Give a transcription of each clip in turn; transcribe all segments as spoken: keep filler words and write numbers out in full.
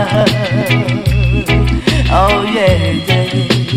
Oh yeah, yeah.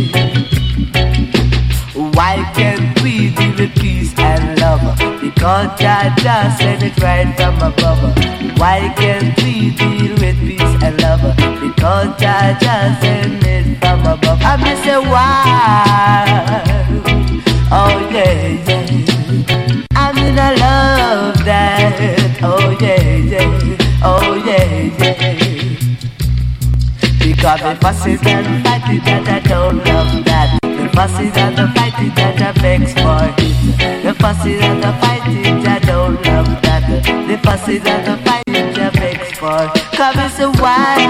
Why can't we deal with peace and love? Because Jah Jah said it right from above. Why can't we deal with peace and love? Because Jah Jah said it from above. I may say why? Oh yeah, yeah. I mean I love that. Oh yeah, yeah. Oh yeah, yeah. Because the fussy and fighty that I don't love that. The fussy and the fighty that I begs for it. The fussy and the fighty that I don't love that. The fussy and the fighty that I begs for. Come and say why?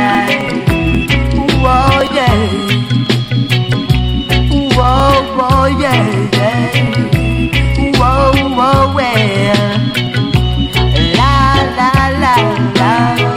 Whoa yeah. Whoa whoa yeah yeah. Whoa whoa well. La la la la.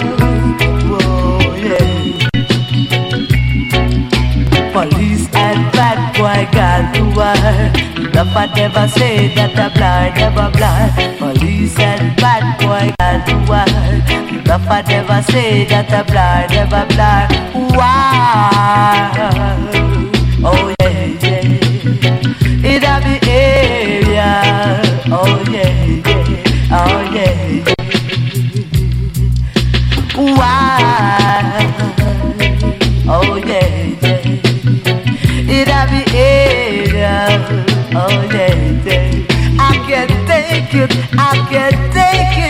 Police and bad boy gone to war. Nobody never say that a blind, never blind. Police and bad boy gone to war. Nobody never say that a blind, never blind. Why? Oh yeah, yeah. In the area. Oh yeah, yeah. Oh yeah, yeah. Why? Oh yeah, yeah. In the area, oh yeah, yeah. I can't take it, I can't take